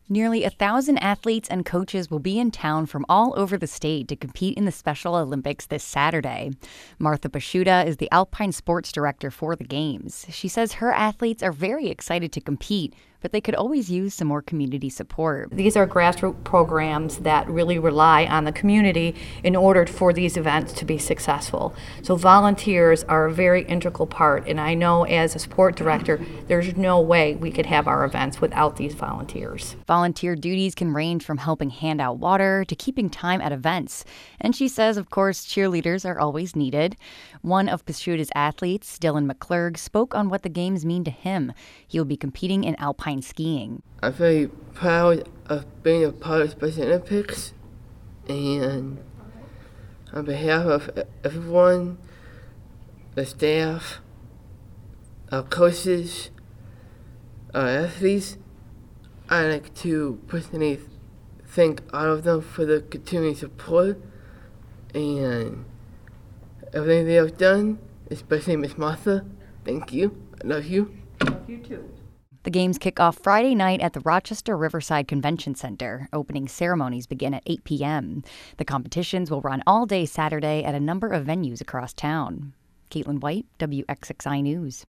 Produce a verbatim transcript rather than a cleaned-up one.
Nearly a thousand athletes and coaches will be in town from all over the state to compete in the Special Olympics this Saturday. Martha Bashuta is the Alpine Sports Director for the Games. She says her athletes are very excited to compete, but they could always use some more community support. These are grassroots programs that really rely on the community in order for these events to be successful. So volunteers are a very integral part, and I know as a sport director, there's no way we could have our events without these volunteers. Volunteer duties can range from helping hand out water to keeping time at events. And she says, of course, cheerleaders are always needed. One of Pashuta's athletes, Dylan McClurg, spoke on what the games mean to him. He will be competing in alpine skiing. I'm very proud of being a part of Special Olympics, and on behalf of everyone, the staff, our coaches, our athletes, I'd like to personally thank all of them for the continuing support and everything they have done, especially Miss Martha. Thank you. I love you. I love you too. The games kick off Friday night at the Rochester Riverside Convention Center. Opening ceremonies begin at eight p.m. The competitions will run all day Saturday at a number of venues across town. Caitlin White, W X X I News.